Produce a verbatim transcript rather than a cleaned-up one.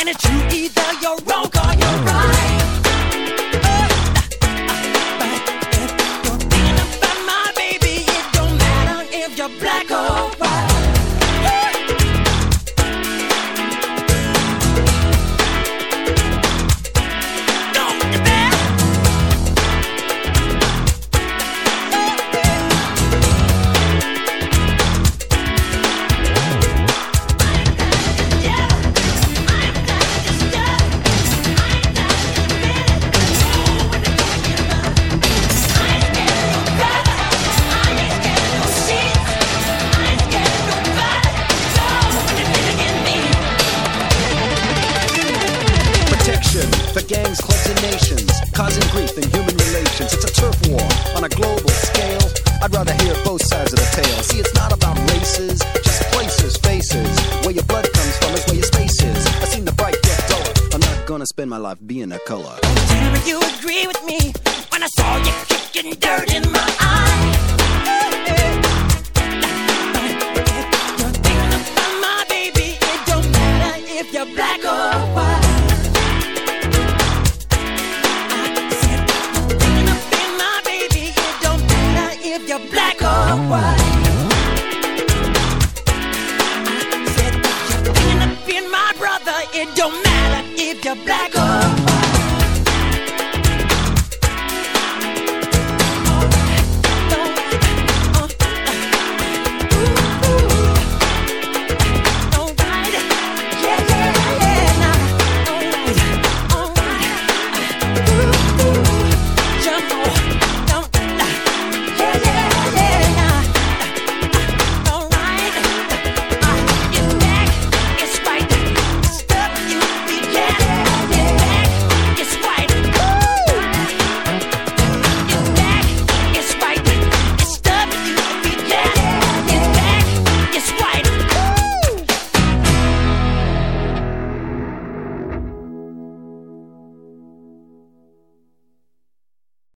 And it's true, either you're wrong or you're right. But if you're thinking about my baby, it don't matter if you're black or white. For gangs, clubs, and nations, causing grief in human relations. It's a turf war on a global scale. I'd rather hear both sides of the tale. See, it's not about races, just places, faces. Where your blood comes from is where your space is. I've seen the bright get duller. I'm not gonna spend my life being a color. Tell me you agree with me when I saw you kicking dirt in my eye. You're thinking about my baby. It don't matter if you're black or white. You're black or white. I said you're thinking of being my brother. It don't matter if you're black